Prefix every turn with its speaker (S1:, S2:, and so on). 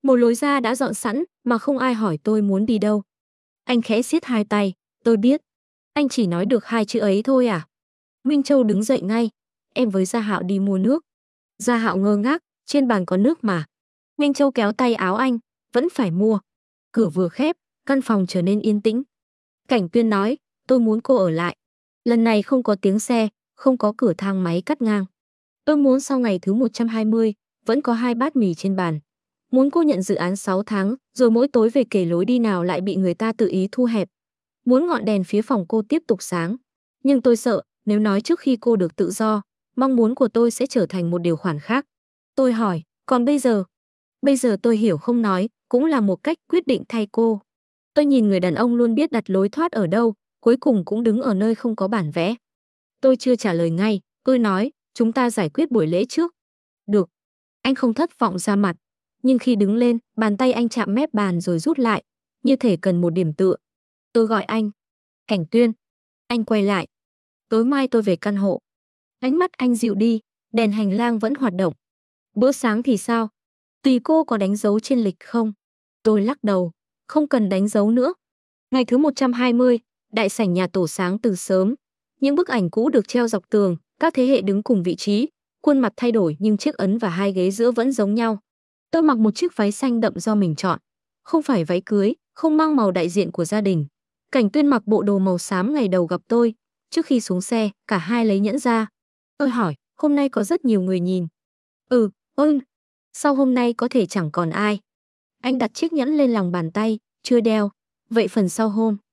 S1: Một lối ra đã dọn sẵn mà không ai hỏi tôi muốn đi đâu. Anh khẽ siết hai tay, tôi biết. Anh chỉ nói được hai chữ ấy thôi à? Minh Châu đứng dậy ngay. Em với Gia Hạo đi mua nước. Gia Hạo ngơ ngác, trên bàn có nước mà. Minh Châu kéo tay áo anh, vẫn phải mua. Cửa vừa khép, căn phòng trở nên yên tĩnh. Cảnh Tuyên nói, tôi muốn cô ở lại. Lần này không có tiếng xe, không có cửa thang máy cắt ngang. Tôi muốn sau ngày thứ 120, vẫn có 2 bát mì trên bàn. Muốn cô nhận dự án 6 tháng, rồi mỗi tối về kể lối đi nào lại bị người ta tự ý thu hẹp. Muốn ngọn đèn phía phòng cô tiếp tục sáng. Nhưng tôi sợ, nếu nói trước khi cô được tự do, mong muốn của tôi sẽ trở thành một điều khoản khác. Tôi hỏi, còn bây giờ? Bây giờ tôi hiểu không nói, cũng là một cách quyết định thay cô. Tôi nhìn người đàn ông luôn biết đặt lối thoát ở đâu, cuối cùng cũng đứng ở nơi không có bản vẽ. Tôi chưa trả lời ngay, tôi nói, chúng ta giải quyết buổi lễ trước. Được. Anh không thất vọng ra mặt, nhưng khi đứng lên, bàn tay anh chạm mép bàn rồi rút lại, như thể cần một điểm tựa. Tôi gọi anh. Cảnh Tuyên. Anh quay lại. Tối mai tôi về căn hộ. Ánh mắt anh dịu đi, đèn hành lang vẫn hoạt động. Bữa sáng thì sao? Tùy cô có đánh dấu trên lịch không? Tôi lắc đầu, không cần đánh dấu nữa. Ngày thứ 120, đại sảnh nhà tổ sáng từ sớm. Những bức ảnh cũ được treo dọc tường, các thế hệ đứng cùng vị trí, khuôn mặt thay đổi nhưng chiếc ấn và hai ghế giữa vẫn giống nhau. Tôi mặc một chiếc váy xanh đậm do mình chọn, không phải váy cưới, không mang màu đại diện của gia đình. Cảnh Tuyên mặc bộ đồ màu xám ngày đầu gặp tôi, trước khi xuống xe, cả hai lấy nhẫn ra. Tôi hỏi, hôm nay có rất nhiều người nhìn. Ừ, sau hôm nay có thể chẳng còn ai. Anh đặt chiếc nhẫn lên lòng bàn tay, chưa đeo. Vậy phần sau hôm,